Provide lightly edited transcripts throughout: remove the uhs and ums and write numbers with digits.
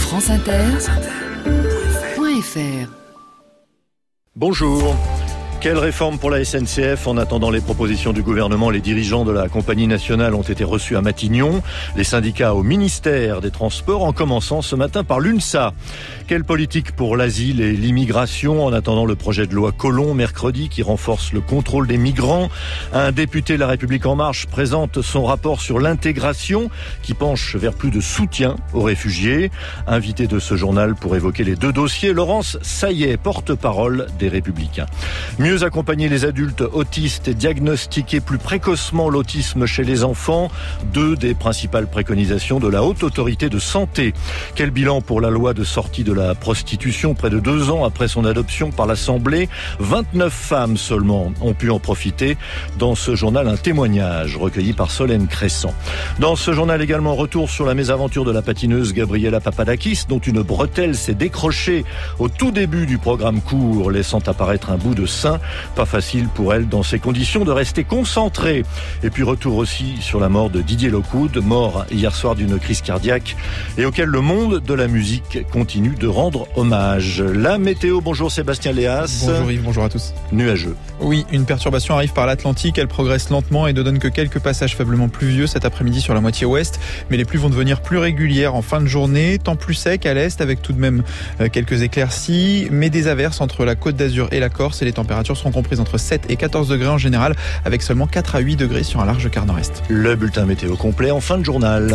franceinter.fr. Bonjour. Quelle réforme pour la SNCF? En attendant les propositions du gouvernement, les dirigeants de la compagnie nationale ont été reçus à Matignon. Les syndicats au ministère des Transports, en commençant ce matin par l'UNSA. Quelle politique pour l'asile et l'immigration? En attendant le projet de loi Collomb mercredi qui renforce le contrôle des migrants. Un député de La République En Marche présente son rapport sur l'intégration qui penche vers plus de soutien aux réfugiés. Invité de ce journal pour évoquer les deux dossiers, Laurence Saillet, porte-parole des Républicains. Mieux accompagner les adultes autistes et diagnostiquer plus précocement l'autisme chez les enfants, deux des principales préconisations de la Haute Autorité de Santé. Quel bilan pour la loi de sortie de la prostitution près de 2 ans après son adoption par l'Assemblée? 29 femmes seulement ont pu en profiter. Dans ce journal, un témoignage recueilli par Solène Crescent. Dans ce journal également, retour sur la mésaventure de la patineuse Gabriela Papadakis, dont une bretelle s'est décrochée au tout début du programme court, laissant apparaître un bout de sein. Pas facile pour elle dans ces conditions de rester concentrée. Et puis retour aussi sur la mort de Didier Lockwood, mort hier soir d'une crise cardiaque et auquel le monde de la musique continue de rendre hommage. La météo, bonjour Sébastien Léas. Bonjour Yves, bonjour à tous. Nuageux. Oui, une perturbation arrive par l'Atlantique, elle progresse lentement et ne donne que quelques passages faiblement pluvieux cet après-midi sur la moitié ouest, mais les pluies vont devenir plus régulières en fin de journée, temps plus sec à l'est avec tout de même quelques éclaircies, mais des averses entre la Côte d'Azur et la Corse et les températures seront comprises entre 7 et 14 degrés en général, avec seulement 4 à 8 degrés sur un large quart nord-est. Le bulletin météo complet en fin de journal.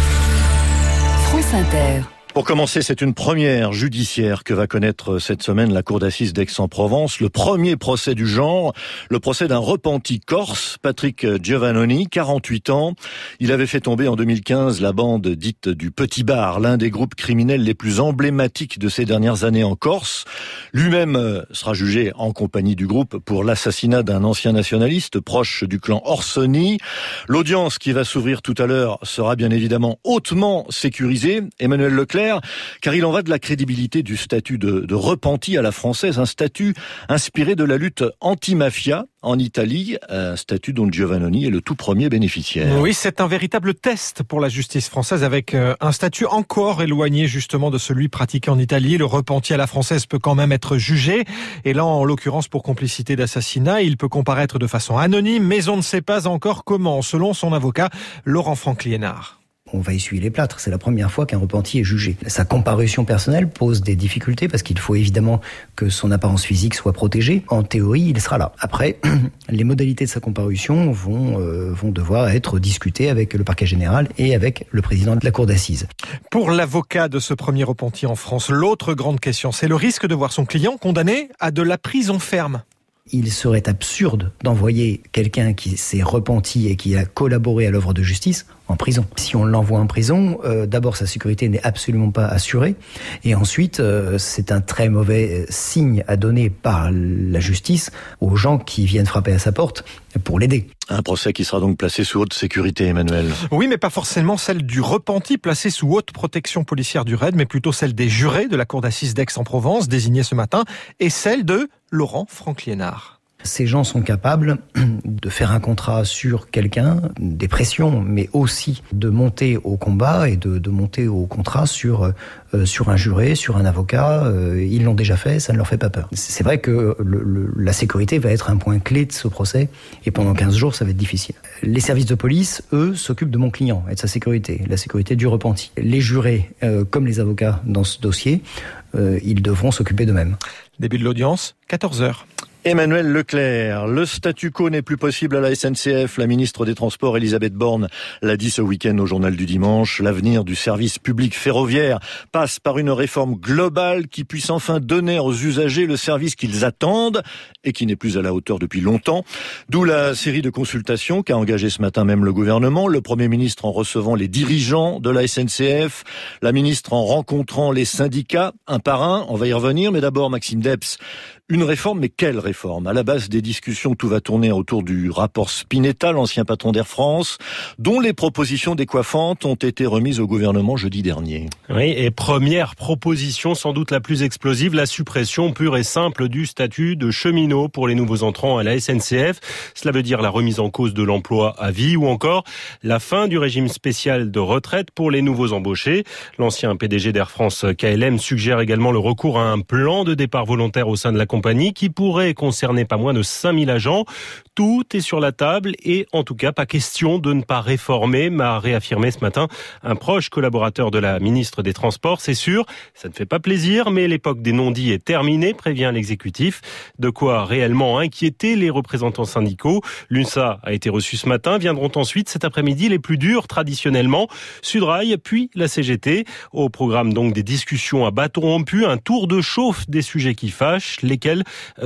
France Inter. Pour commencer, c'est une première judiciaire que va connaître cette semaine la cour d'assises d'Aix-en-Provence. Le premier procès du genre, le procès d'un repenti corse, Patrick Giovannoni, 48 ans. Il avait fait tomber en 2015 la bande dite du Petit Bar, l'un des groupes criminels les plus emblématiques de ces dernières années en Corse. Lui-même sera jugé en compagnie du groupe pour l'assassinat d'un ancien nationaliste proche du clan Orsoni. L'audience qui va s'ouvrir tout à l'heure sera bien évidemment hautement sécurisée. Emmanuel Leclerc, car il en va de la crédibilité du statut de repenti à la française, un statut inspiré de la lutte anti-mafia en Italie, un statut dont Giovannoni est le tout premier bénéficiaire. Oui, c'est un véritable test pour la justice française avec un statut encore éloigné justement de celui pratiqué en Italie. Le repenti à la française peut quand même être jugé et là, en l'occurrence pour complicité d'assassinat, il peut comparaître de façon anonyme, mais on ne sait pas encore comment, selon son avocat Laurent Franck-Liénard. On va essuyer les plâtres. C'est la première fois qu'un repenti est jugé. Sa comparution personnelle pose des difficultés parce qu'il faut évidemment que son apparence physique soit protégée. En théorie, il sera là. Après, les modalités de sa comparution vont devoir être discutées avec le parquet général et avec le président de la cour d'assises. Pour l'avocat de ce premier repenti en France, l'autre grande question, c'est le risque de voir son client condamné à de la prison ferme. Il serait absurde d'envoyer quelqu'un qui s'est repenti et qui a collaboré à l'œuvre de justice en prison. Si on l'envoie en prison, d'abord sa sécurité n'est absolument pas assurée et ensuite c'est un très mauvais signe à donner par la justice aux gens qui viennent frapper à sa porte pour l'aider. Un procès qui sera donc placé sous haute sécurité, Emmanuel. Oui, mais pas forcément celle du repenti placé sous haute protection policière du RAID, mais plutôt celle des jurés de la cour d'assises d'Aix-en-Provence, désignée ce matin, et celle de Laurent Franck-Liénard. Ces gens sont capables de faire un contrat sur quelqu'un, des pressions, mais aussi de monter au combat et de monter au contrat sur un juré, sur un avocat. Ils l'ont déjà fait, ça ne leur fait pas peur. C'est vrai que la sécurité va être un point clé de ce procès et pendant 15 jours, ça va être difficile. Les services de police, eux, s'occupent de mon client et de sa sécurité, la sécurité du repenti. Les jurés, comme les avocats dans ce dossier, ils devront s'occuper d'eux-mêmes. Début de l'audience, 14h. Emmanuel Leclerc, le statu quo n'est plus possible à la SNCF. La ministre des Transports, Elisabeth Borne, l'a dit ce week-end au journal du dimanche. L'avenir du service public ferroviaire passe par une réforme globale qui puisse enfin donner aux usagers le service qu'ils attendent et qui n'est plus à la hauteur depuis longtemps. D'où la série de consultations qu'a engagé ce matin même le gouvernement, le Premier ministre en recevant les dirigeants de la SNCF, la ministre en rencontrant les syndicats un par un. On va y revenir, mais d'abord Maxime Depps, Une réforme, mais quelle réforme ? À la base des discussions, tout va tourner autour du rapport Spinetta, l'ancien patron d'Air France, dont les propositions décoiffantes ont été remises au gouvernement jeudi dernier. Oui, et première proposition, sans doute la plus explosive, la suppression pure et simple du statut de cheminot pour les nouveaux entrants à la SNCF. Cela veut dire la remise en cause de l'emploi à vie ou encore la fin du régime spécial de retraite pour les nouveaux embauchés. L'ancien PDG d'Air France KLM suggère également le recours à un plan de départ volontaire au sein de la compagnie qui pourrait concerner pas moins de 5000 agents. Tout est sur la table et en tout cas pas question de ne pas réformer, m'a réaffirmé ce matin un proche collaborateur de la ministre des Transports. C'est sûr, ça ne fait pas plaisir, mais l'époque des non-dits est terminée, prévient l'exécutif. De quoi réellement inquiéter les représentants syndicaux. L'UNSA a été reçue ce matin. Viendront ensuite cet après-midi les plus durs traditionnellement. Sudrail puis la CGT. Au programme donc des discussions à bâton rompu, un tour de chauffe des sujets qui fâchent, lequel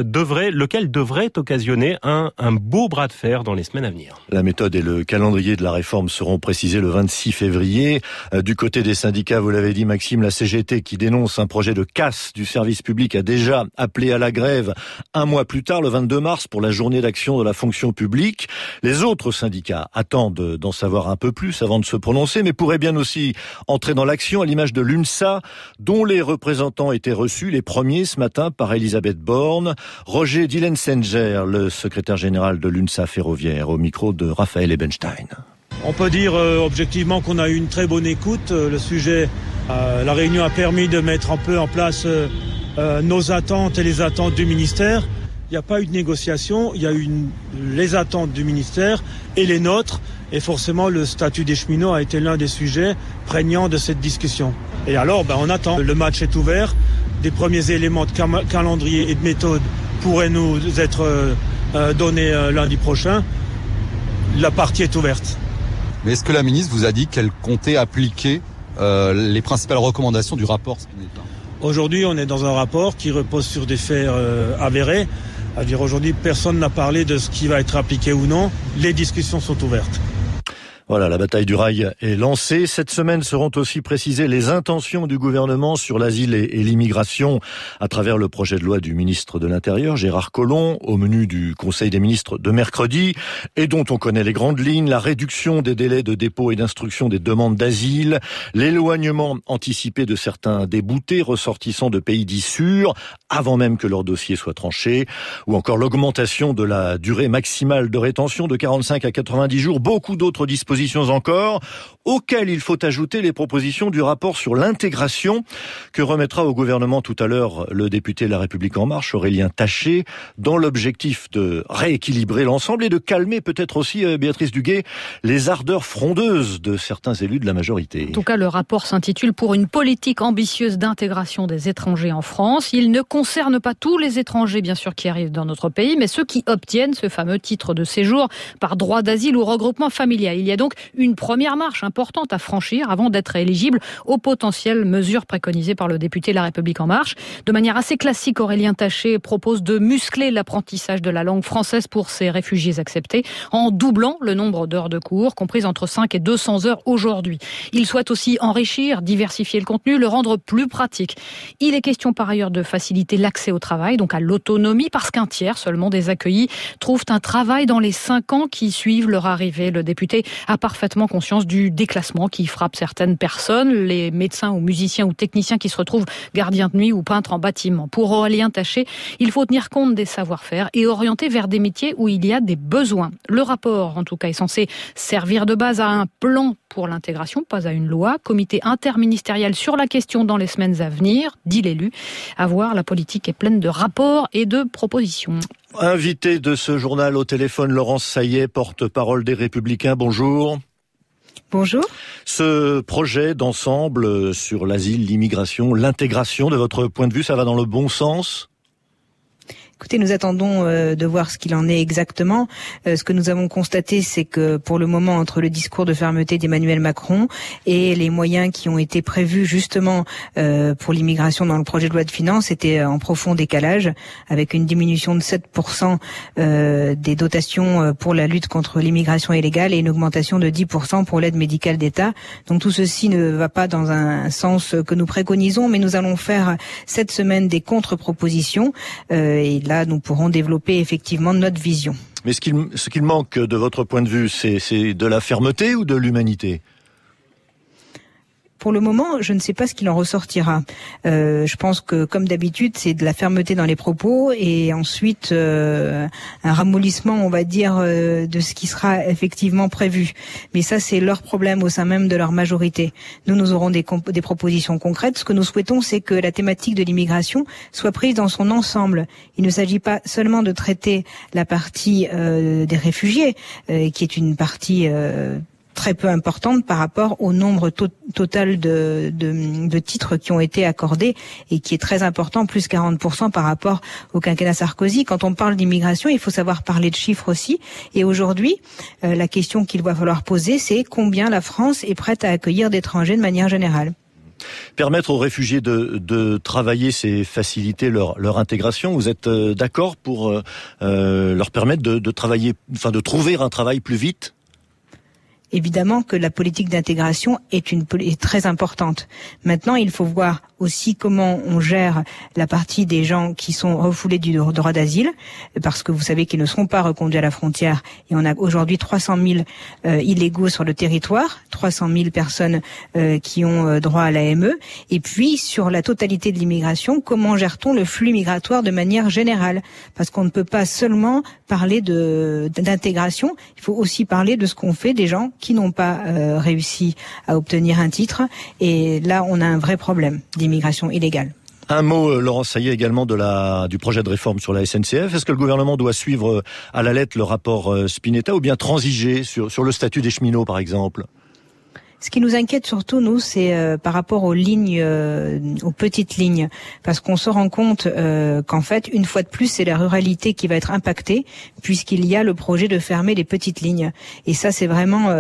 devrait occasionner un beau bras de fer dans les semaines à venir. La méthode et le calendrier de la réforme seront précisés le 26 février. Du côté des syndicats, vous l'avez dit Maxime, la CGT qui dénonce un projet de casse du service public a déjà appelé à la grève un mois plus tard, le 22 mars, pour la journée d'action de la fonction publique. Les autres syndicats attendent d'en savoir un peu plus avant de se prononcer, mais pourraient bien aussi entrer dans l'action à l'image de l'UNSA, dont les représentants étaient reçus les premiers ce matin par Elisabeth Borne. Roger Dillensenger, le secrétaire général de l'UNSA ferroviaire, au micro de Raphaël Ebenstein. On peut dire objectivement qu'on a eu une très bonne écoute. Le sujet, la réunion a permis de mettre un peu en place nos attentes et les attentes du ministère. Il n'y a pas eu de négociation, il y a eu les attentes du ministère et les nôtres. Et forcément, le statut des cheminots a été l'un des sujets prégnants de cette discussion. Et alors, on attend. Le match est ouvert. Des premiers éléments de calendrier et de méthode pourraient nous être donnés lundi prochain. La partie est ouverte. Mais est-ce que la ministre vous a dit qu'elle comptait appliquer les principales recommandations du rapport Spinetta ? Aujourd'hui, on est dans un rapport qui repose sur des faits avérés. C'est-à-dire aujourd'hui, personne n'a parlé de ce qui va être appliqué ou non. Les discussions sont ouvertes. Voilà, la bataille du rail est lancée. Cette semaine seront aussi précisées les intentions du gouvernement sur l'asile et l'immigration à travers le projet de loi du ministre de l'Intérieur, Gérard Collomb, au menu du Conseil des ministres de mercredi, et dont on connaît les grandes lignes, la réduction des délais de dépôt et d'instruction des demandes d'asile, l'éloignement anticipé de certains déboutés ressortissants de pays dits sûrs, avant même que leur dossier soit tranché, ou encore l'augmentation de la durée maximale de rétention de 45 à 90 jours, beaucoup d'autres dispositions encore, auxquelles il faut ajouter les propositions du rapport sur l'intégration que remettra au gouvernement tout à l'heure le député de La République En Marche, Aurélien Taché, dans l'objectif de rééquilibrer l'ensemble et de calmer peut-être aussi, Béatrice Duguay, les ardeurs frondeuses de certains élus de la majorité. En tout cas, le rapport s'intitule « Pour une politique ambitieuse d'intégration des étrangers en France ». Il ne concerne pas tous les étrangers, bien sûr, qui arrivent dans notre pays, mais ceux qui obtiennent ce fameux titre de séjour par droit d'asile ou regroupement familial. Il y a donc une première marche importante à franchir avant d'être éligible aux potentielles mesures préconisées par le député La République En Marche. De manière assez classique, Aurélien Taché propose de muscler l'apprentissage de la langue française pour ces réfugiés acceptés en doublant le nombre d'heures de cours, comprises entre 5 et 200 heures aujourd'hui. Il souhaite aussi enrichir, diversifier le contenu, le rendre plus pratique. Il est question par ailleurs de faciliter l'accès au travail, donc à l'autonomie, parce qu'un tiers seulement des accueillis trouvent un travail dans les 5 ans qui suivent leur arrivée. Le député a parfaitement conscience du déclassement qui frappe certaines personnes, les médecins ou musiciens ou techniciens qui se retrouvent gardiens de nuit ou peintres en bâtiment. Pour Aurélien Taché, il faut tenir compte des savoir-faire et orienter vers des métiers où il y a des besoins. Le rapport, en tout cas, est censé servir de base à un plan pour l'intégration, pas à une loi. Comité interministériel sur la question dans les semaines à venir, dit l'élu. À voir, la politique est pleine de rapports et de propositions. Invité de ce journal au téléphone, Laurence Saillet, porte-parole des Républicains. Bonjour. Bonjour. Ce projet d'ensemble sur l'asile, l'immigration, l'intégration, de votre point de vue, ça va dans le bon sens ? Écoutez, nous attendons de voir ce qu'il en est exactement. Ce que nous avons constaté, c'est que pour le moment, entre le discours de fermeté d'Emmanuel Macron et les moyens qui ont été prévus justement pour l'immigration dans le projet de loi de finances, c'était en profond décalage, avec une diminution de 7% des dotations pour la lutte contre l'immigration illégale et une augmentation de 10% pour l'aide médicale d'État. Donc tout ceci ne va pas dans un sens que nous préconisons, mais nous allons faire cette semaine des contre-propositions et là, nous pourrons développer effectivement notre vision. Mais ce qu'il manque de votre point de vue, c'est de la fermeté ou de l'humanité ? Pour le moment, je ne sais pas ce qu'il en ressortira. Je pense que, comme d'habitude, c'est de la fermeté dans les propos et ensuite un ramollissement, on va dire, de ce qui sera effectivement prévu. Mais ça, c'est leur problème au sein même de leur majorité. Nous aurons des propositions concrètes. Ce que nous souhaitons, c'est que la thématique de l'immigration soit prise dans son ensemble. Il ne s'agit pas seulement de traiter la partie des réfugiés, qui est une partie très peu importante par rapport au nombre total de titres qui ont été accordés et qui est très important, plus 40% par rapport au quinquennat Sarkozy. Quand on parle d'immigration, il faut savoir parler de chiffres aussi. Et aujourd'hui, la question qu'il va falloir poser, c'est combien la France est prête à accueillir d'étrangers de manière générale. Permettre aux réfugiés de travailler, c'est faciliter leur intégration. Vous êtes d'accord pour leur permettre de travailler, enfin de trouver un travail plus vite ? Évidemment que la politique d'intégration est très importante. Maintenant, il faut voir aussi comment on gère la partie des gens qui sont refoulés du droit d'asile, parce que vous savez qu'ils ne seront pas reconduits à la frontière. Et on a aujourd'hui 300 000 illégaux sur le territoire, 300 000 personnes qui ont droit à l'AME. Et puis, sur la totalité de l'immigration, comment gère-t-on le flux migratoire de manière générale ? Parce qu'on ne peut pas seulement parler d'intégration, il faut aussi parler de ce qu'on fait des gens qui n'ont pas réussi à obtenir un titre. Et là, on a un vrai problème d'immigration illégale. Un mot, Laurence Saillet, également du projet de réforme sur la SNCF. Est-ce que le gouvernement doit suivre à la lettre le rapport Spinetta ou bien transiger sur le statut des cheminots, par exemple ? Ce qui nous inquiète surtout, nous, c'est par rapport aux lignes, aux petites lignes, parce qu'on se rend compte qu'en fait, une fois de plus, c'est la ruralité qui va être impactée, puisqu'il y a le projet de fermer les petites lignes. Et ça, c'est vraiment,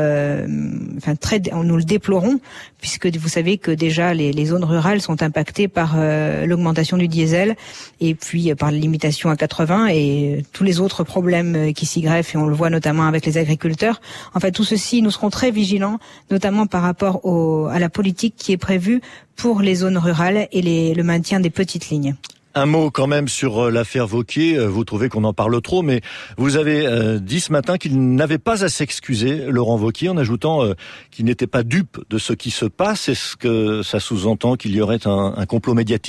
nous le déplorons, puisque vous savez que déjà les zones rurales sont impactées par l'augmentation du diesel et puis par la limitation à 80 et tous les autres problèmes qui s'y greffent, et on le voit notamment avec les agriculteurs. En fait, tout ceci, nous serons très vigilants, notamment par rapport à la politique qui est prévue pour les zones rurales et le maintien des petites lignes. Un mot quand même sur l'affaire Wauquiez. Vous trouvez qu'on en parle trop, mais vous avez dit ce matin qu'il n'avait pas à s'excuser, Laurent Wauquiez, en ajoutant qu'il n'était pas dupe de ce qui se passe. Est-ce que ça sous-entend qu'il y aurait un complot médiatique ?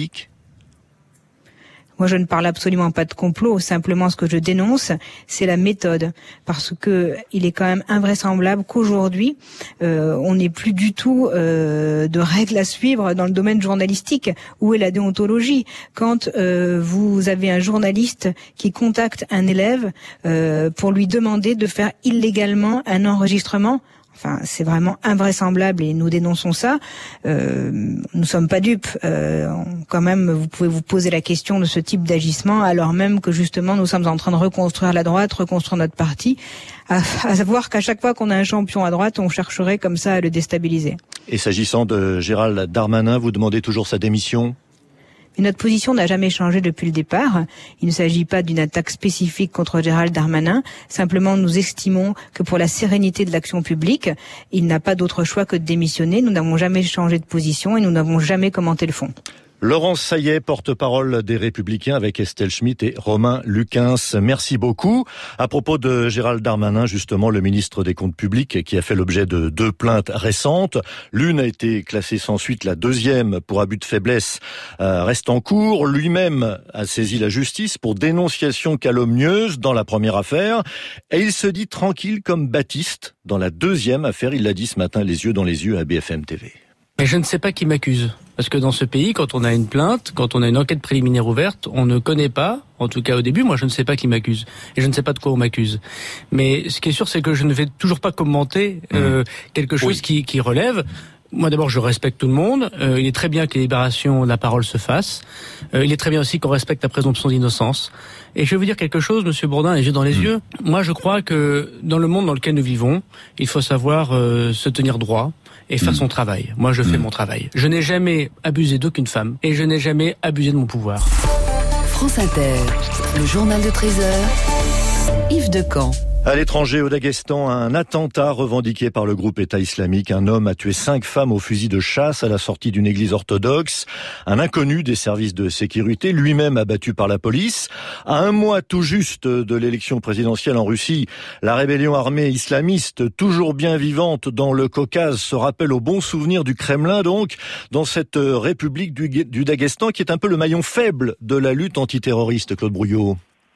Moi, je ne parle absolument pas de complot. Simplement, ce que je dénonce, c'est la méthode, parce que il est quand même invraisemblable qu'aujourd'hui, on n'ait plus du tout de règles à suivre dans le domaine journalistique. Où est la déontologie ? Quand vous avez un journaliste qui contacte un élève pour lui demander de faire illégalement un enregistrement. Enfin, c'est vraiment invraisemblable et nous dénonçons ça. Nous sommes pas dupes. Quand même, vous pouvez vous poser la question de ce type d'agissement, alors même que justement nous sommes en train de reconstruire la droite, reconstruire notre parti, à savoir qu'à chaque fois qu'on a un champion à droite, on chercherait comme ça à le déstabiliser. Et s'agissant de Gérald Darmanin, vous demandez toujours sa démission ? Mais notre position n'a jamais changé depuis le départ. Il ne s'agit pas d'une attaque spécifique contre Gérald Darmanin. Simplement, nous estimons que pour la sérénité de l'action publique, il n'a pas d'autre choix que de démissionner. Nous n'avons jamais changé de position et nous n'avons jamais commenté le fond. Laurence Saillet, porte-parole des Républicains, avec Estelle Schmitt et Romain Lucens. Merci beaucoup. À propos de Gérald Darmanin, justement, le ministre des Comptes publics, qui a fait l'objet de 2 plaintes récentes. L'une a été classée sans suite, la deuxième, pour abus de faiblesse, reste en cours. Lui-même a saisi la justice pour dénonciation calomnieuse dans la première affaire. Et il se dit tranquille comme Baptiste dans la deuxième affaire. Il l'a dit ce matin, les yeux dans les yeux, à BFM TV. Mais je ne sais pas qui m'accuse. Parce que dans ce pays, quand on a une plainte, quand on a une enquête préliminaire ouverte, on ne connaît pas, en tout cas au début, moi je ne sais pas qui m'accuse. Et je ne sais pas de quoi on m'accuse. Mais ce qui est sûr, c'est que je ne vais toujours pas commenter quelque chose qui relève Moi d'abord, je respecte tout le monde. Il est très bien que les libérations de la parole se fassent. Il est très bien aussi qu'on respecte la présomption d'innocence. Et je vais vous dire quelque chose, Monsieur Bourdin, les yeux dans les yeux. Moi, je crois que dans le monde dans lequel nous vivons, il faut savoir se tenir droit et faire son travail. Moi, je fais mon travail. Je n'ai jamais abusé d'aucune femme et je n'ai jamais abusé de mon pouvoir. France Inter, le journal de 13h, Yves Decamp. À l'étranger, au Daghestan, un attentat revendiqué par le groupe État islamique. Un homme a tué 5 femmes au fusil de chasse à la sortie d'une église orthodoxe. Un inconnu des services de sécurité, lui-même abattu par la police. À un mois tout juste de l'élection présidentielle en Russie, la rébellion armée islamiste, toujours bien vivante dans le Caucase, se rappelle au bon souvenir du Kremlin, donc, dans cette république du Daghestan, qui est un peu le maillon faible de la lutte antiterroriste, Claude Brouillot.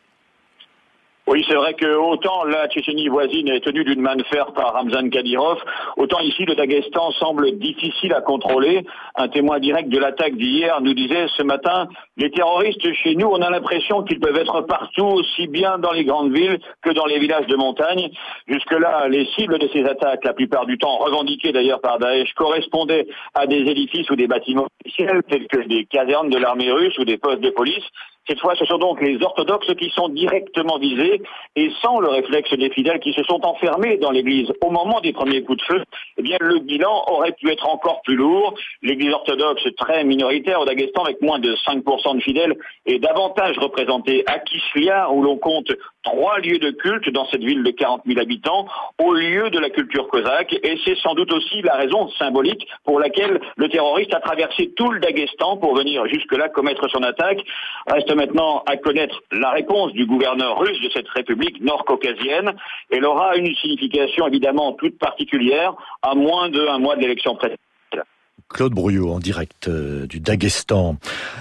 Oui, c'est vrai que autant la Tchétchénie voisine est tenue d'une main de fer par Ramzan Kadyrov, autant ici le Daghestan semble difficile à contrôler. Un témoin direct de l'attaque d'hier nous disait ce matin, les terroristes chez nous, on a l'impression qu'ils peuvent être partout, aussi bien dans les grandes villes que dans les villages de montagne. Jusque-là, les cibles de ces attaques, la plupart du temps revendiquées d'ailleurs par Daesh, correspondaient à des édifices ou des bâtiments officiels, tels que des casernes de l'armée russe ou des postes de police. Cette fois, ce sont donc les orthodoxes qui sont directement visés et sans le réflexe des fidèles qui se sont enfermés dans l'église au moment des premiers coups de feu, eh bien, le bilan aurait pu être encore plus lourd. L'église orthodoxe très minoritaire au Daghestan avec moins de 5% de fidèles est davantage représentée à Kishlyar où l'on compte 3 lieux de culte dans cette ville de 40 000 habitants au lieu de la culture cosaque et c'est sans doute aussi la raison symbolique pour laquelle le terroriste a traversé tout le Daghestan pour venir jusque-là commettre son attaque. Reste maintenant à connaître la réponse du gouverneur russe de cette république nord-caucasienne. Elle aura une signification évidemment toute particulière à moins d'un mois de l'élection présidentielle. Claude Brouillot en direct du Daghestan.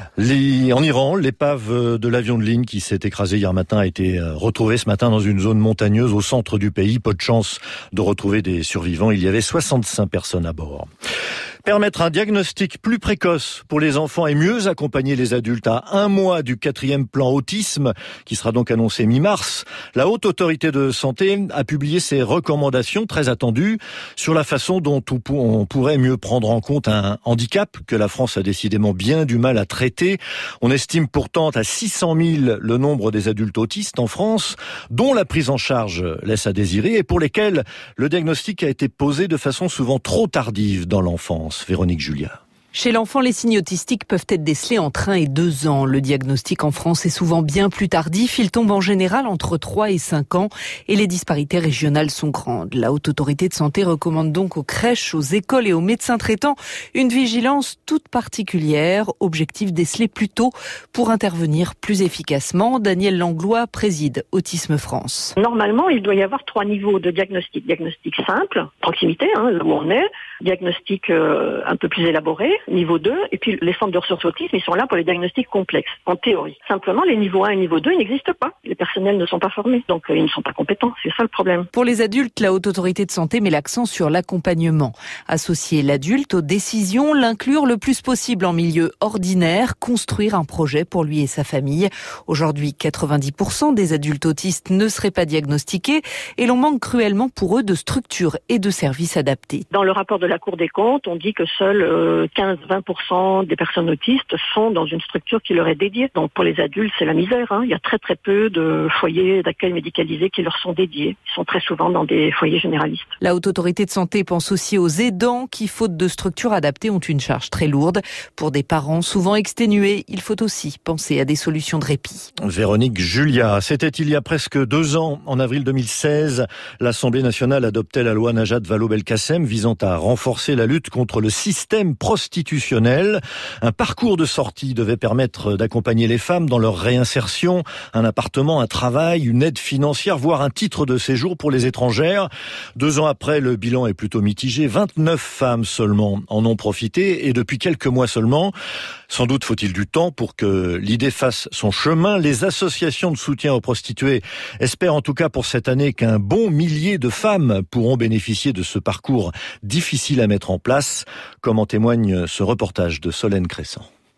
En Iran, l'épave de l'avion de ligne qui s'est écrasé hier matin a été retrouvée ce matin dans une zone montagneuse au centre du pays. Peu de chance de retrouver des survivants. Il y avait 65 personnes à bord. Permettre un diagnostic plus précoce pour les enfants et mieux accompagner les adultes à 1 mois du 4e plan autisme, qui sera donc annoncé mi-mars. La Haute Autorité de Santé a publié ses recommandations très attendues sur la façon dont on pourrait mieux prendre en compte un handicap que la France a décidément bien du mal à traiter. On estime pourtant à 600 000 le nombre des adultes autistes en France, dont la prise en charge laisse à désirer et pour lesquels le diagnostic a été posé de façon souvent trop tardive dans l'enfance. Véronique Julia. Chez l'enfant, les signes autistiques peuvent être décelés entre 1 et 2 ans. Le diagnostic en France est souvent bien plus tardif. Il tombe en général entre 3 et 5 ans et les disparités régionales sont grandes. La Haute Autorité de Santé recommande donc aux crèches, aux écoles et aux médecins traitants une vigilance toute particulière. Objectif déceler plus tôt pour intervenir plus efficacement. Daniel Langlois préside Autisme France. Normalement, il doit y avoir 3 niveaux de diagnostic. Diagnostic simple, proximité, là où on est. Diagnostic un peu plus élaboré, niveau 2, et puis les centres de ressources autisme, ils sont là pour les diagnostics complexes, en théorie. Simplement, les niveaux 1 et niveau 2, ils n'existent pas. Les personnels ne sont pas formés, donc ils ne sont pas compétents. C'est ça le problème. Pour les adultes, la Haute Autorité de Santé met l'accent sur l'accompagnement. Associer l'adulte aux décisions, l'inclure le plus possible en milieu ordinaire, construire un projet pour lui et sa famille. Aujourd'hui, 90% des adultes autistes ne seraient pas diagnostiqués et l'on manque cruellement pour eux de structures et de services adaptés. Dans le rapport de la Cour des comptes, on dit que seuls 15-20% des personnes autistes sont dans une structure qui leur est dédiée. Donc pour les adultes, c'est la misère. Il y a très très peu de foyers d'accueil médicalisés qui leur sont dédiés. Ils sont très souvent dans des foyers généralistes. La Haute Autorité de Santé pense aussi aux aidants qui, faute de structures adaptées, ont une charge très lourde. Pour des parents souvent exténués, il faut aussi penser à des solutions de répit. Véronique Julia, c'était il y a presque 2 ans, en avril 2016, l'Assemblée nationale adoptait la loi Najat Vallaud-Belkacem visant à renforcer la lutte contre le système prostitutionnel. Un parcours de sortie devait permettre d'accompagner les femmes dans leur réinsertion, un appartement, un travail, une aide financière, voire un titre de séjour pour les étrangères. 2 ans après, le bilan est plutôt mitigé. 29 femmes seulement en ont profité et depuis quelques mois seulement. Sans doute faut-il du temps pour que l'idée fasse son chemin. Les associations de soutien aux prostituées espèrent en tout cas pour cette année qu'un bon millier de femmes pourront bénéficier de ce parcours difficile à mettre en place, comme en témoigne ce reportage de Solène Crescent.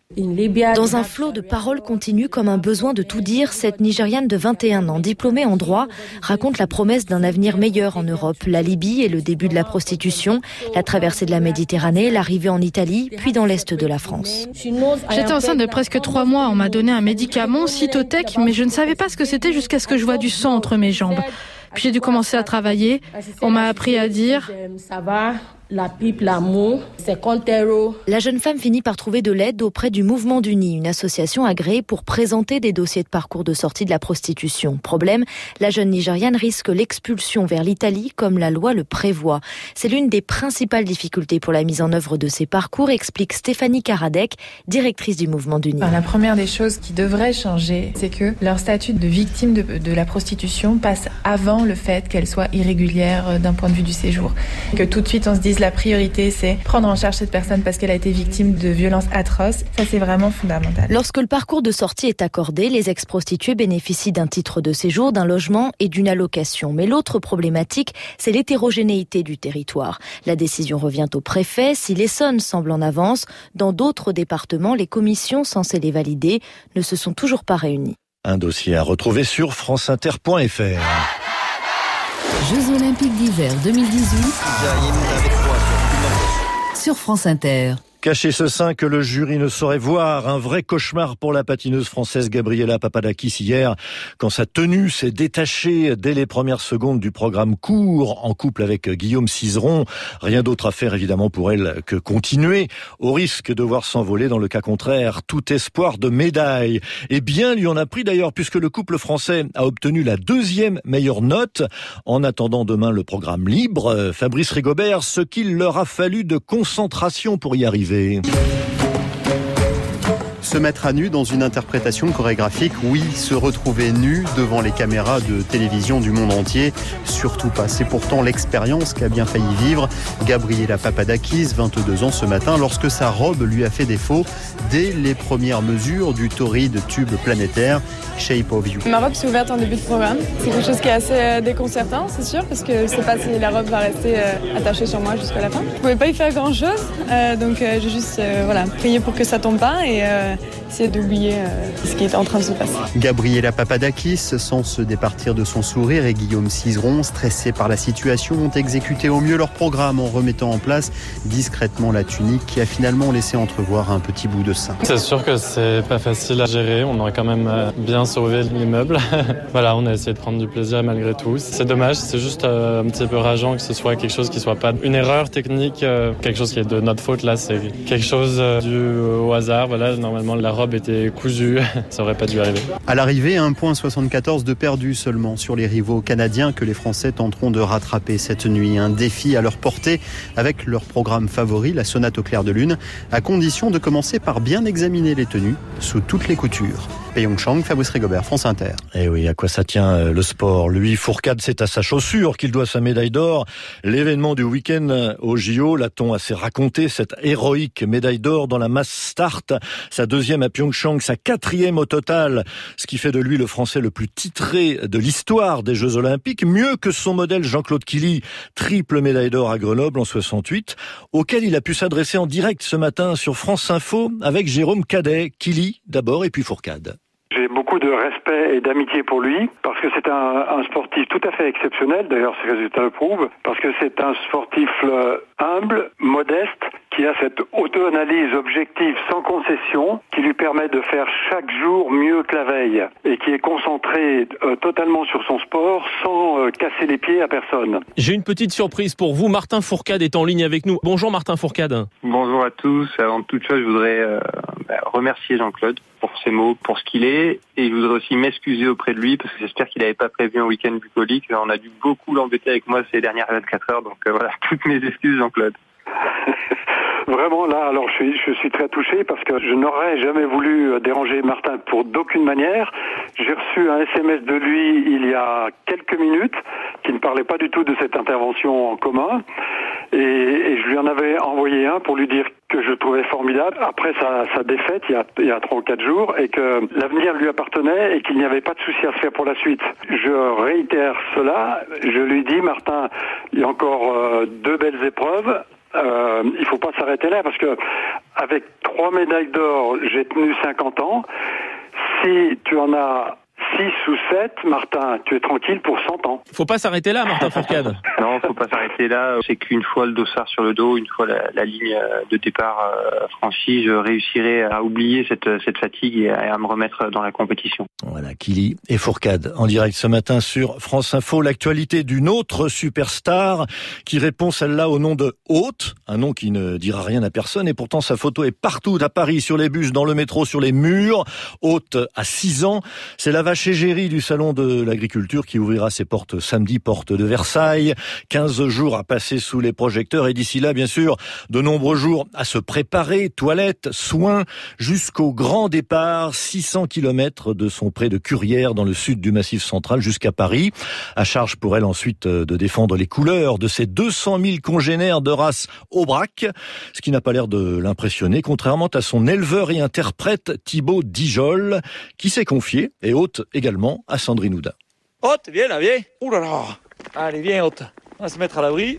Dans un flot de paroles continues comme un besoin de tout dire, cette Nigériane de 21 ans, diplômée en droit, raconte la promesse d'un avenir meilleur en Europe. La Libye est le début de la prostitution, la traversée de la Méditerranée, l'arrivée en Italie, puis dans l'est de la France. J'étais enceinte de presque 3 mois. On m'a donné un médicament, Cytotec, mais je ne savais pas ce que c'était jusqu'à ce que je vois du sang entre mes jambes. Puis j'ai dû commencer à travailler. On m'a appris à dire... La pipe, l'amour, c'est Contero. La jeune femme finit par trouver de l'aide auprès du Mouvement d'Uni, une association agréée pour présenter des dossiers de parcours de sortie de la prostitution. Problème, la jeune Nigériane risque l'expulsion vers l'Italie comme la loi le prévoit. C'est l'une des principales difficultés pour la mise en œuvre de ces parcours, explique Stéphanie Karadec, directrice du Mouvement d'Uni. La première des choses qui devrait changer, c'est que leur statut de victime de la prostitution passe avant le fait qu'elle soit irrégulière d'un point de vue du séjour. Que tout de suite on se dise la priorité, c'est prendre en charge cette personne parce qu'elle a été victime de violences atroces. Ça, c'est vraiment fondamental. Lorsque le parcours de sortie est accordé, les ex-prostituées bénéficient d'un titre de séjour, d'un logement et d'une allocation. Mais l'autre problématique, c'est l'hétérogénéité du territoire. La décision revient au préfet. Si l'Essonne semble en avance, dans d'autres départements, les commissions censées les valider ne se sont toujours pas réunies. Un dossier à retrouver sur franceinter.fr. Jeux Olympiques d'hiver 2018 sur France Inter. Cacher ce sein que le jury ne saurait voir, un vrai cauchemar pour la patineuse française Gabriela Papadakis hier, quand sa tenue s'est détachée dès les premières secondes du programme court, en couple avec Guillaume Cizeron. Rien d'autre à faire évidemment pour elle que continuer, au risque de voir s'envoler dans le cas contraire tout espoir de médaille. Et bien lui en a pris d'ailleurs, puisque le couple français a obtenu la 2e meilleure note. En attendant demain le programme libre, Fabrice Rigobert, ce qu'il leur a fallu de concentration pour y arriver. Se mettre à nu dans une interprétation chorégraphique, oui, se retrouver nu devant les caméras de télévision du monde entier, surtout pas. C'est pourtant l'expérience qu'a bien failli vivre Gabriela Papadakis, 22 ans ce matin, lorsque sa robe lui a fait défaut dès les premières mesures du torride tube planétaire Shape of You. Ma robe s'est ouverte en début de programme. C'est quelque chose qui est assez déconcertant, c'est sûr, parce que je sais pas si la robe va rester attachée sur moi jusqu'à la fin. Je pouvais pas y faire grand chose, donc j'ai juste prié pour que ça tombe pas et essayer d'oublier ce qui était en train de se passer. Gabriela Papadakis, sans se départir de son sourire, et Guillaume Cizeron, stressés par la situation, ont exécuté au mieux leur programme en remettant en place discrètement la tunique qui a finalement laissé entrevoir un petit bout de sein. C'est sûr que c'est pas facile à gérer, on aurait quand même bien sauvé l'immeuble. Voilà, on a essayé de prendre du plaisir malgré tout. C'est dommage, c'est juste un petit peu rageant que ce soit quelque chose qui soit pas une erreur technique, quelque chose qui est de notre faute là, c'est quelque chose dû au hasard. Voilà, normalement la robe était cousue, ça aurait pas dû arriver. À l'arrivée, 1,74 de perdu seulement sur les rivaux canadiens que les Français tenteront de rattraper cette nuit. Un défi à leur portée avec leur programme favori, la sonate au clair de lune, à condition de commencer par bien examiner les tenues sous toutes les coutures. Pyeongchang, Fabrice Rigobert, France Inter. Eh oui, à quoi ça tient le sport? Lui, Fourcade, c'est à sa chaussure qu'il doit sa médaille d'or. L'événement du week-end au JO, l'a-t-on assez raconté, cette héroïque médaille d'or dans la mass start, sa 2e à Pyeongchang, sa 4e au total, ce qui fait de lui le Français le plus titré de l'histoire des Jeux Olympiques, mieux que son modèle Jean-Claude Killy, triple médaille d'or à Grenoble en 68, auquel il a pu s'adresser en direct ce matin sur France Info avec Jérôme Cadet. Killy d'abord et puis Fourcade. J'ai beaucoup de respect et d'amitié pour lui, parce que c'est un sportif tout à fait exceptionnel, d'ailleurs ses résultats le prouvent, parce que c'est un sportif humble, modeste, qui a cette auto-analyse objective sans concession, qui lui permet de faire chaque jour mieux que la veille, et qui est concentré totalement sur son sport, sans casser les pieds à personne. J'ai une petite surprise pour vous, Martin Fourcade est en ligne avec nous. Bonjour Martin Fourcade. Bonjour à tous, avant toute chose je voudrais remercier Jean-Claude pour ses mots, pour ce qu'il est, et je voudrais aussi m'excuser auprès de lui, parce que j'espère qu'il n'avait pas prévu un week-end bucolique. On a dû beaucoup l'embêter avec moi ces dernières 24 heures, donc voilà, toutes mes excuses Jean-Claude. Vraiment là, alors je suis très touché parce que je n'aurais jamais voulu déranger Martin pour d'aucune manière. J'ai reçu un SMS de lui il y a quelques minutes qui ne parlait pas du tout de cette intervention en commun et je lui en avais envoyé un pour lui dire que je trouvais formidable après sa défaite il y a 3 ou 4 jours et que l'avenir lui appartenait et qu'il n'y avait pas de souci à se faire pour la suite. Je réitère cela, je lui dis Martin, il y a encore 2 belles épreuves. il faut pas s'arrêter là parce que avec 3 médailles d'or, j'ai tenu 50 ans. Si tu en as 6 ou 7, Martin, tu es tranquille pour 100 ans. Faut pas s'arrêter là, Martin Fourcade. Non, faut pas s'arrêter là. C'est qu'une fois le dossard sur le dos, une fois la ligne de départ franchie, je réussirai à oublier cette fatigue et à me remettre dans la compétition. Voilà, Killy et Fourcade en direct ce matin sur France Info. L'actualité d'une autre superstar qui répond celle-là au nom de Haute, un nom qui ne dira rien à personne et pourtant sa photo est partout à Paris, sur les bus, dans le métro, sur les murs. Haute a 6 ans. C'est la vache égérie du salon de l'agriculture qui ouvrira ses portes samedi, porte de Versailles. 15 jours à passer sous les projecteurs et d'ici là, bien sûr, de nombreux jours à se préparer, toilettes, soins, jusqu'au grand départ, 600 km de son pré de Currières dans le sud du Massif central jusqu'à Paris. À charge pour elle ensuite de défendre les couleurs de ses 200 000 congénères de race Aubrac, ce qui n'a pas l'air de l'impressionner, contrairement à son éleveur et interprète Thibaut Dijol, qui s'est confié, et Haute également, à Sandrine Houdin. Haute, viens là, viens. Ouh là là. Allez, viens Haute. On va se mettre à l'abri.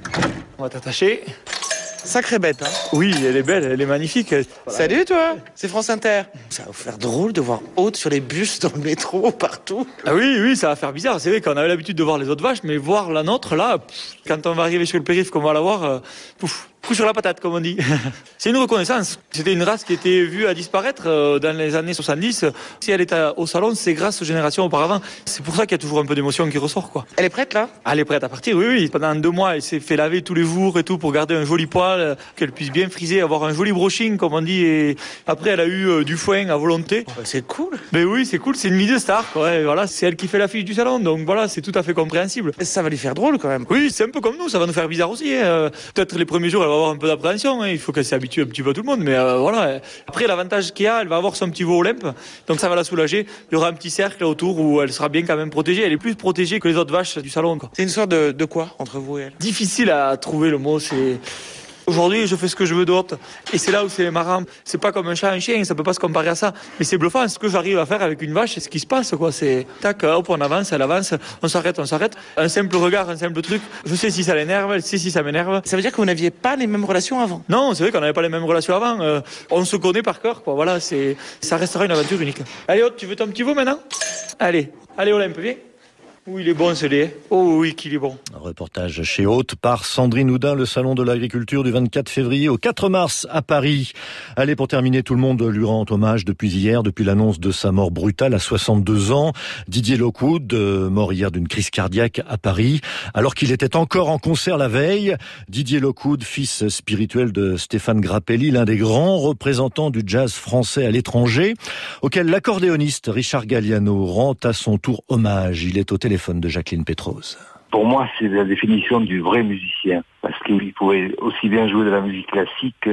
On va t'attacher. Sacrée bête, hein. Oui, elle est belle, elle est magnifique. Salut toi, c'est France Inter. Ça va vous faire drôle de voir Haute sur les bus, dans le métro, partout. Ah oui, ça va faire bizarre. C'est vrai qu'on avait l'habitude de voir les autres vaches, mais voir la nôtre là, quand on va arriver sur le périph' qu'on va la voir, coup sur la patate, comme on dit. C'est une reconnaissance. C'était une race qui était vue à disparaître dans les années 70. Si elle est au salon, c'est grâce aux générations auparavant. C'est pour ça qu'il y a toujours un peu d'émotion qui ressort, quoi. Elle est prête, là? Elle est prête à partir, oui. Pendant 2 mois, elle s'est fait laver tous les jours et tout pour garder un joli poil, qu'elle puisse bien friser, avoir un joli brushing, comme on dit. Et après, elle a eu du foin à volonté. C'est cool. Mais oui, c'est cool. C'est une vie de star, quoi. Et voilà, c'est elle qui fait l'affiche du salon. Donc voilà, c'est tout à fait compréhensible. Ça va lui faire drôle, quand même. Oui, c'est un peu comme nous. Ça va nous faire bizarre aussi. Peut-être les premiers jours, elle va avoir un peu d'appréhension. Il faut qu'elle s'habitue un petit peu à tout le monde, mais voilà. Après, l'avantage qu'il y a, elle va avoir son petit veau Olympe, donc ça va la soulager. Il y aura un petit cercle autour où elle sera bien quand même protégée. Elle est plus protégée que les autres vaches du salon, quoi. C'est une sorte de quoi entre vous et elle? Difficile à trouver le mot. C'est aujourd'hui, je fais ce que je veux d'autre. Et c'est là où c'est marrant. C'est pas comme un chat, un chien, ça peut pas se comparer à ça. Mais c'est bluffant. Ce que j'arrive à faire avec une vache, c'est ce qui se passe, quoi. C'est tac, hop, on avance, elle avance, on s'arrête. Un simple regard, un simple truc. Je sais si ça l'énerve, elle sait si ça m'énerve. Ça veut dire que vous n'aviez pas les mêmes relations avant? Non, c'est vrai qu'on n'avait pas les mêmes relations avant. On se connaît par cœur, quoi. Voilà, ça restera une aventure unique. Allez, Haute, tu veux ton petit veau maintenant? Allez, Olympe, viens. Oui, il est bon ce lait. Oh oui, qu'il est bon. Un reportage chez Haute par Sandrine Houdin, le salon de l'agriculture du 24 février au 4 mars à Paris. Allez, pour terminer, tout le monde lui rend hommage depuis hier, depuis l'annonce de sa mort brutale à 62 ans. Didier Lockwood, mort hier d'une crise cardiaque à Paris, alors qu'il était encore en concert la veille. Didier Lockwood, fils spirituel de Stéphane Grappelli, l'un des grands représentants du jazz français à l'étranger, auquel l'accordéoniste Richard Galliano rend à son tour hommage. Il est au téléphone de Jacqueline Pétrose. Pour moi, c'est la définition du vrai musicien, parce qu'il pouvait aussi bien jouer de la musique classique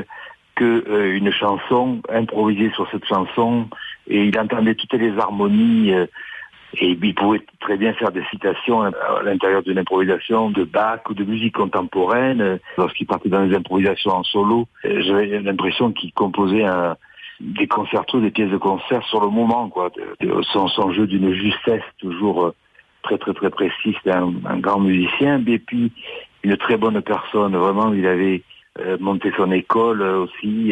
que une chanson, improviser sur cette chanson, et il entendait toutes les harmonies, et il pouvait très bien faire des citations à l'intérieur d'une improvisation de Bach ou de musique contemporaine. Lorsqu'il partait dans les improvisations en solo, j'avais l'impression qu'il composait des concertos, des pièces de concert sur le moment, quoi. Son jeu d'une justesse toujours très très très précis. C'était un grand musicien, et puis une très bonne personne. Vraiment, il avait monté son école aussi.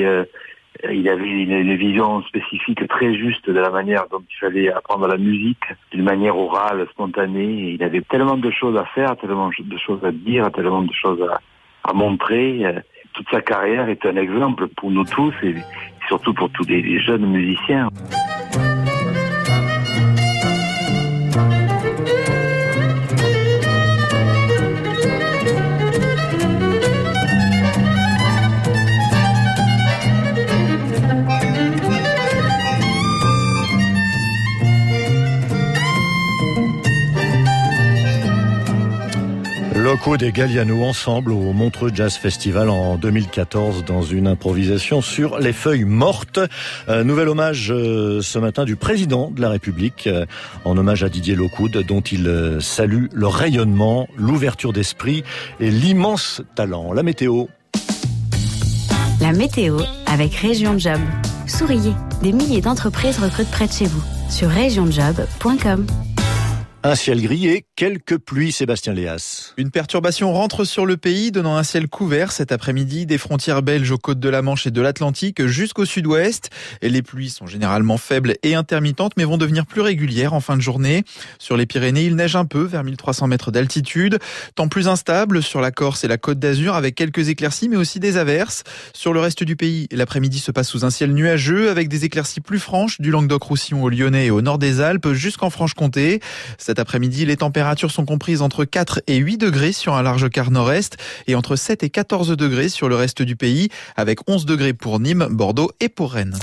Il avait une vision spécifique très juste de la manière dont il fallait apprendre la musique, d'une manière orale, spontanée. Il avait tellement de choses à faire, tellement de choses à dire, tellement de choses à montrer. Toute sa carrière est un exemple pour nous tous et surtout pour tous les jeunes musiciens. Lockwood et Galliano ensemble au Montreux Jazz Festival en 2014 dans une improvisation sur les feuilles mortes. Nouvel hommage ce matin du président de la République en hommage à Didier Lockwood, dont il salue le rayonnement, l'ouverture d'esprit et l'immense talent. La météo. La météo avec Région Job. Souriez, des milliers d'entreprises recrutent près de chez vous sur regionjob.com. Un ciel gris et quelques pluies, Sébastien Léas. Une perturbation rentre sur le pays, donnant un ciel couvert cet après-midi des frontières belges aux côtes de la Manche et de l'Atlantique jusqu'au sud-ouest. Les pluies sont généralement faibles et intermittentes, mais vont devenir plus régulières en fin de journée. Sur les Pyrénées, il neige un peu, vers 1300 mètres d'altitude. Temps plus instable sur la Corse et la Côte d'Azur, avec quelques éclaircies, mais aussi des averses. Sur le reste du pays, l'après-midi se passe sous un ciel nuageux, avec des éclaircies plus franches du Languedoc-Roussillon au Lyonnais et au nord des Alpes, jusqu'en Franche-Comté. Cet après-midi, les températures sont comprises entre 4 et 8 degrés sur un large quart nord-est et entre 7 et 14 degrés sur le reste du pays, avec 11 degrés pour Nîmes, Bordeaux et pour Rennes.